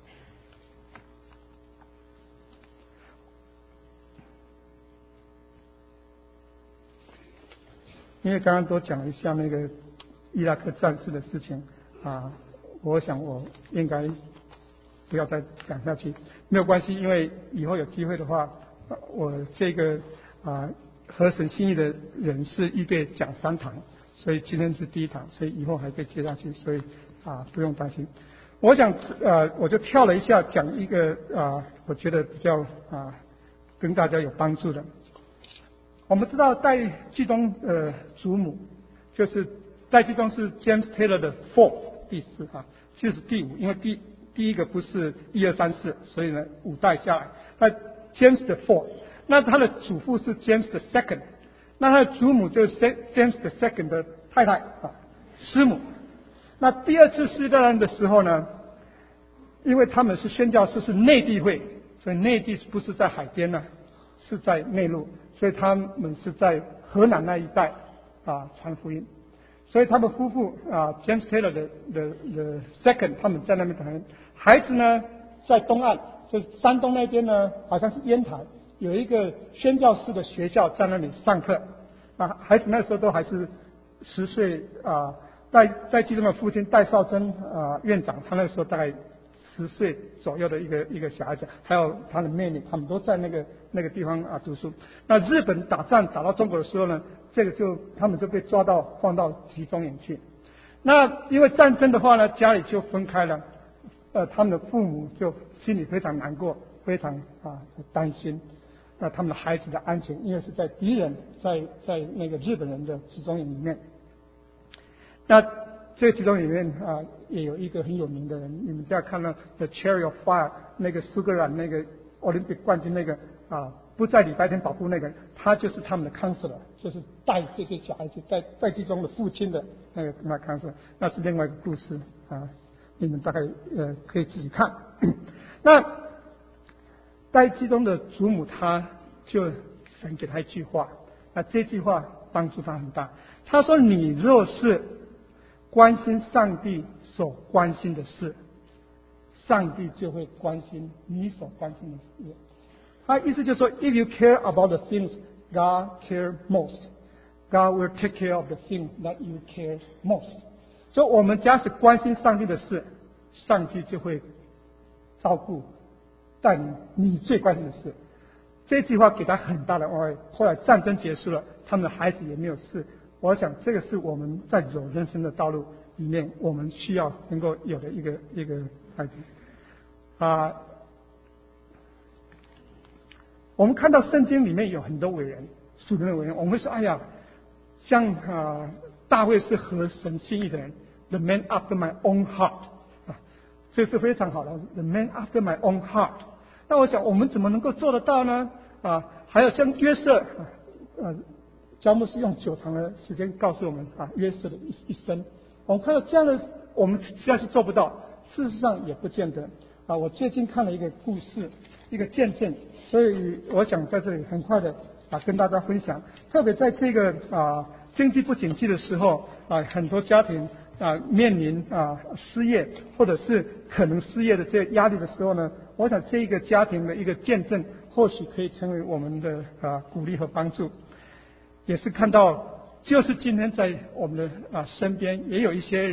因为刚刚多讲了一下那个伊拉克战事的事情啊，我想我应该不要再讲下去，没有关系，因为以后有机会的话，我这个啊合神心意的人是预备讲三堂，所以今天是第一堂，所以以后还可以接下去，所以啊不用担心。我想呃我就跳了一下讲一个啊我觉得比较啊跟大家有帮助的。我们知道戴季中呃祖母就是戴季中是 James Taylor 的 fourth 第四哈，就是第五，因为第第一个不是一二三四，所以呢五代下来，那 James 的 fourth， 那他的祖父是 James 的 second， 那他的祖母就是 James 的 second 的太太啊师母。那第二次世界大战的时候呢，因为他们是宣教士，是内地会，所以内地不是在海边呢，是在内陆。所以他们是在河南那一带啊传福音，所以他们夫妇啊 James Taylor 的的的 second 他们在那边谈，孩子呢在东岸，就是山东那边呢好像是烟台有一个宣教士的学校在那里上课，啊孩子那时候都还是十岁啊，戴戴季中的父亲戴绍珍啊院长，他那时候大概十岁左右的一个一个小孩子，还有他的妹妹，他们都在那个那个地方啊读书。那日本打仗打到中国的时候呢，这个就他们就被抓到放到集中营去。那因为战争的话呢，家里就分开了，呃，他们的父母就心里非常难过，非常啊担心，那他们的孩子的安全，因为是在敌人在在那个日本人的集中营里面。那这个集中营里面啊，也有一个很有名的人，你们再看到《The Chariot of Fire》那个苏格兰那个奥林匹克冠军那个啊，不在礼拜天跑步那个人，他就是他们的 counselor， 就是带这些小孩子在在集中的父亲的那个那 counselor， 那是另外一个故事啊，你们大概呃可以自己看。那在集中的祖母，他就神给他一句话，那这句话帮助他很大。他说：“你若是关心上帝所关心的事，上帝就会关心你所关心的事。”他意思就是说 ，If you care about the things God care most, God will take care of the things that you care most。所以，我们假使关心上帝的事，上帝就会照顾带领你最关心的事。这句话给他很大的安慰。后来战争结束了，他们的孩子也没有事。我想这个是我们在走人生的道路里面，我们需要能够有的一个一个孩子啊。我们看到圣经里面有很多伟人，属灵的伟人，我们会说：哎呀，像啊大卫是合神心意的人 ，the man after my own heart 啊，这是非常好的 ，the man after my own heart。那我想我们怎么能够做得到呢？啊，还有像约瑟，呃。教牧师用久长的时间告诉我们啊，约瑟的一一生。我们看到这样的，我们实在是做不到，事实上也不见得啊。我最近看了一个故事，一个见证，所以我想在这里很快的啊跟大家分享。特别在这个啊经济不景气的时候啊，很多家庭啊面临啊失业或者是可能失业的这个压力的时候呢，我想这一个家庭的一个见证，或许可以成为我们的啊鼓励和帮助。也是看到，就是今天在我们的啊身边也有一些人，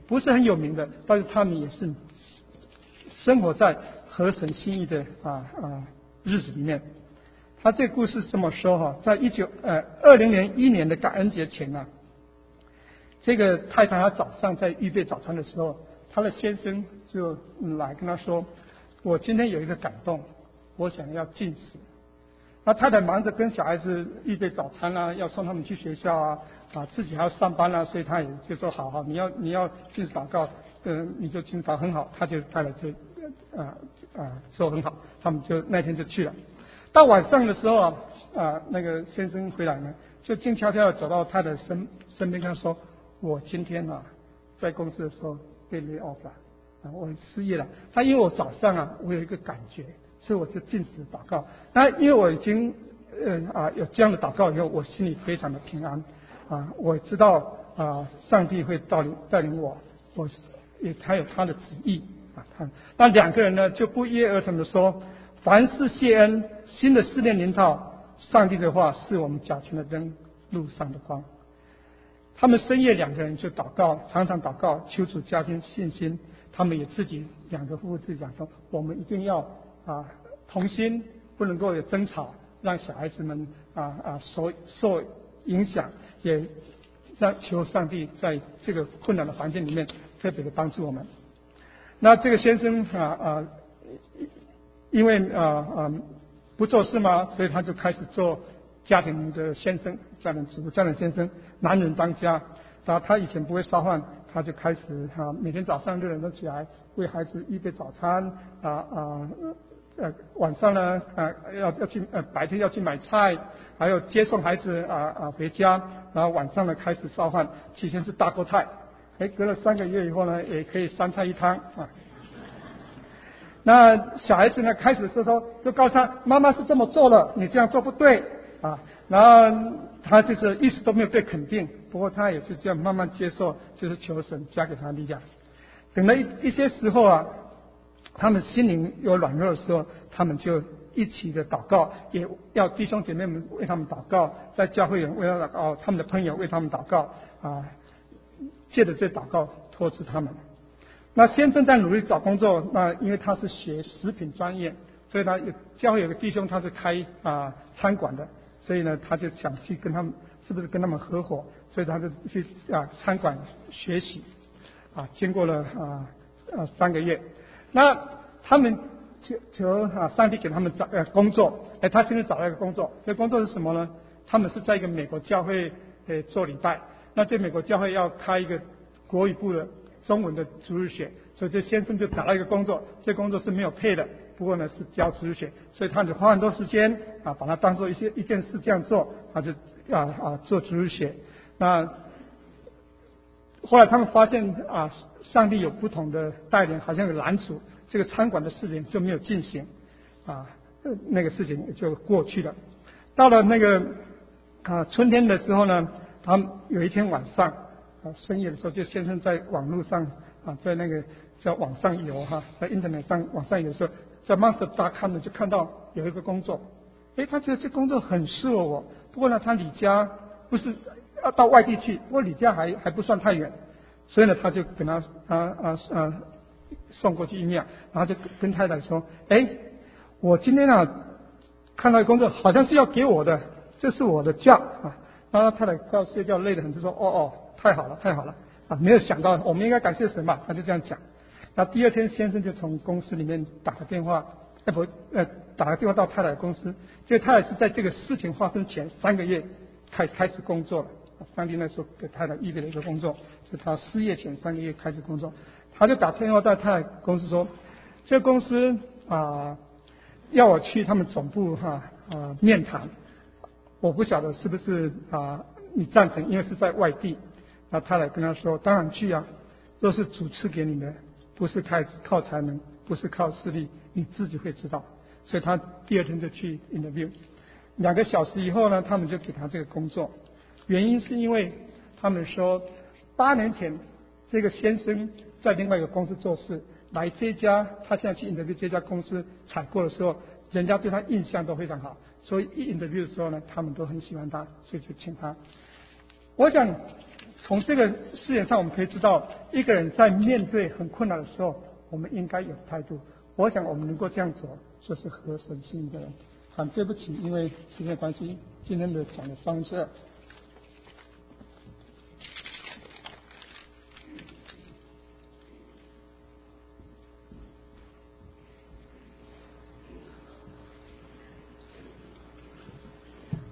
不是很有名的，但是他们也是生活在合神心意的啊啊日子里面。他这个故事这么说哈，在一九呃二零零一年的感恩节前啊，这个太太她早上在预备早餐的时候，她的先生就来跟她说：“我今天有一个感动，我想要禁食。”那太太忙着跟小孩子预备早餐啊，要送他们去学校啊，啊自己还要上班啊，所以她也就说：“好好，你要你要禁食祷告，嗯、呃，你就禁食祷告很好。”她就太太就啊啊说很好，他们就那天就去了。到晚上的时候啊，啊那个先生回来呢，就静悄悄地走到他的身身边，跟他说：“我今天啊，在公司的时候被 lay off 了，啊，我失业了。他因为我早上啊，我有一个感觉，所以我就禁食祷告。那因为我已经呃啊有这样的祷告以后，我心里非常的平安啊，我知道啊，上帝会带领带领我，我也他有他的旨意啊。他那两个人呢，就不约而同的说：凡事谢恩，新的试炼临到，上帝的话是我们脚前的灯，路上的光。他们深夜两个人就祷告，常常祷告，求主加添信心。他们也自己两个夫妇自己讲说：我们一定要啊同心，不能够有争吵，让小孩子们啊啊受受影响，也让求上帝在这个困难的环境里面特别的帮助我们。那这个先生啊啊，因为啊啊不做事嘛，所以他就开始做家庭的先生，家庭主妇，家庭先生，男人当家。他他以前不会烧饭，他就开始哈、啊，每天早上六点钟起来为孩子预备早餐啊啊呃晚上呢啊要要去呃白天要去买菜，还有接送孩子啊啊回家，然后晚上呢开始烧饭。起先是大锅菜，哎，隔了三个月以后呢，也可以三菜一汤啊。那小孩子呢，开始的时候就告诉他，妈妈是这么做了，你这样做不对啊。然后他就是一直都没有被肯定，不过他也是这样慢慢接受，就是求神加给他力量。等了一一些时候啊，他们心灵有软弱的时候，他们就一起的祷告，也要弟兄姐妹们为他们祷告，在教会人为他祷告，他们的朋友为他们祷告啊，借着这祷告托付他们。那先生在努力找工作，那因为他是学食品专业，所以他有教会有个弟兄他是开啊餐馆的，所以呢他就想去跟他们，是不是跟他们合伙，所以他就去啊餐馆学习啊。经过了啊啊三个月，那他们求求啊上帝给他们找呃工作，哎，他现在找到一个工作，这个工作是什么呢？他们是在一个美国教会呃做礼拜，那这美国教会要开一个国语部的中文的主日学，所以这先生就找到一个工作，这工作是没有配的，不过呢是教主日学，所以他就花很多时间啊，把它当做一些一件事这样做，他就啊啊做主日学。那后来他们发现啊，上帝有不同的带领，好像有拦阻，这个餐馆的事情就没有进行啊，那个事情就过去了。到了那个啊春天的时候呢，他们有一天晚上。啊，深夜的时候，就先生在网络上啊，在那个叫网上游哈，在 internet 上网上游的时候，在 monster dot com 呢就看到有一个工作，诶，他觉得这工作很适合我，不过呢，他离家不是要到外地去，不过离家还还不算太远，所以呢，他就跟他啊啊啊送过去一面，然后就跟太太说，诶，我今天啊看到工作好像是要给我的，这是我的假啊，然后太太到睡觉累得很，就说，哦哦。太好了，太好了啊！没有想到，我们应该感谢神吧？他就这样讲。那第二天，先生就从公司里面打个电话，哎不，呃，打个电话到太太的公司。这个太太是在这个事情发生前三个月开开始工作了。上帝那时候给太太预备了一个工作，是他失业前三个月开始工作。他就打电话到太太公司说，这个公司啊要我去他们总部哈 啊, 啊面谈，我不晓得是不是啊你赞成，因为是在外地。那太太跟他说：“当然去啊，若是主赐给你的，不是靠靠才能，不是靠势力，你自己会知道。”所以他第二天就去 interview。两个小时以后呢，他们就给他这个工作。原因是因为他们说，八年前这个先生在另外一个公司做事，来这家他现在去 interview 这家公司采购的时候，人家对他印象都非常好，所以一 interview 的时候呢，他们都很喜欢他，所以就请他。我想从这个事件上，我们可以知道，一个人在面对很困难的时候，我们应该有态度。我想我们能够这样走，就是合神心意的人。很对不起，因为时间关系，今天的讲的上这。